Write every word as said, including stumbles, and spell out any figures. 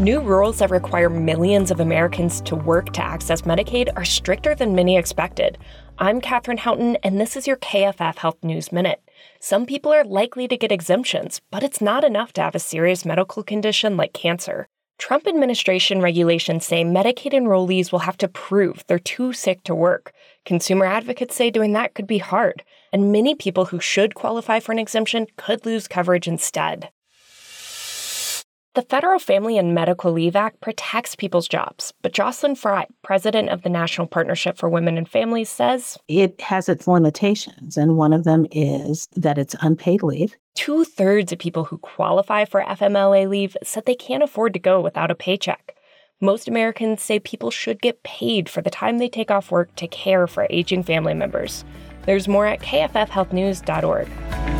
New rules that require millions of Americans to work to access Medicaid are stricter than many expected. I'm Katherine Houghton, and this is your K F F Health News Minute. Some people are likely to get exemptions, but it's not enough to have a serious medical condition like cancer. Trump administration regulations say Medicaid enrollees will have to prove they're too sick to work. Consumer advocates say doing that could be hard, and many people who should qualify for an exemption could lose coverage instead. The Federal Family and Medical Leave Act protects people's jobs, but Jocelyn Frye, president of the National Partnership for Women and Families, says it has its limitations, and one of them is that it's unpaid leave. Two-thirds of people who qualify for F M L A leave said they can't afford to go without a paycheck. Most Americans say people should get paid for the time they take off work to care for aging family members. There's more at K F F health news dot org.